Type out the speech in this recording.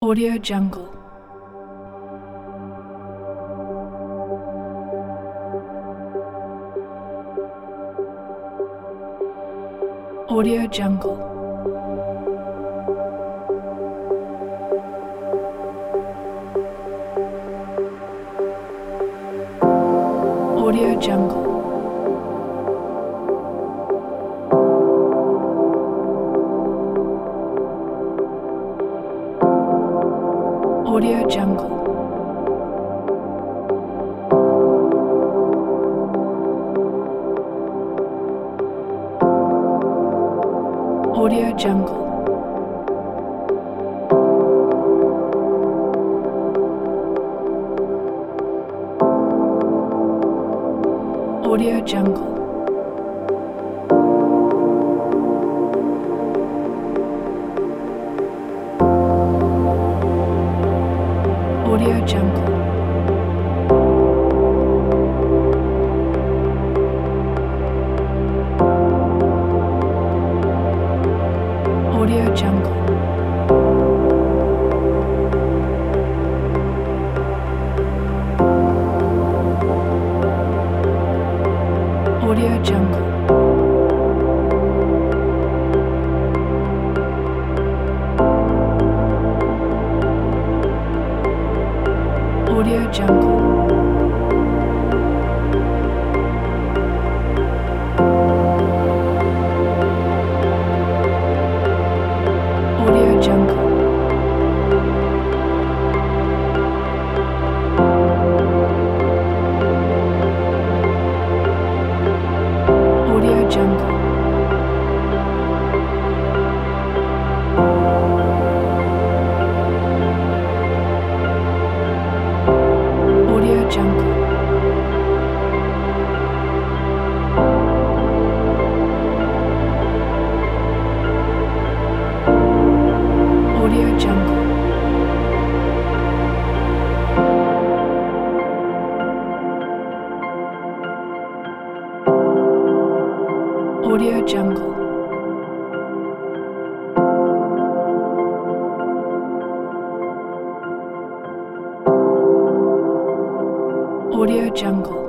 Audio Jungle. Audio Jungle. Audio Jungle. Audio Jungle. Audio Jungle. Audio Jungle. Audio Jungle. Audio Jungle. Audio Jungle. Audio Jungle. Audio Jungle. Audio Jungle. Audio Jungle. Audio Jungle. Audio Jungle. Audio Jungle.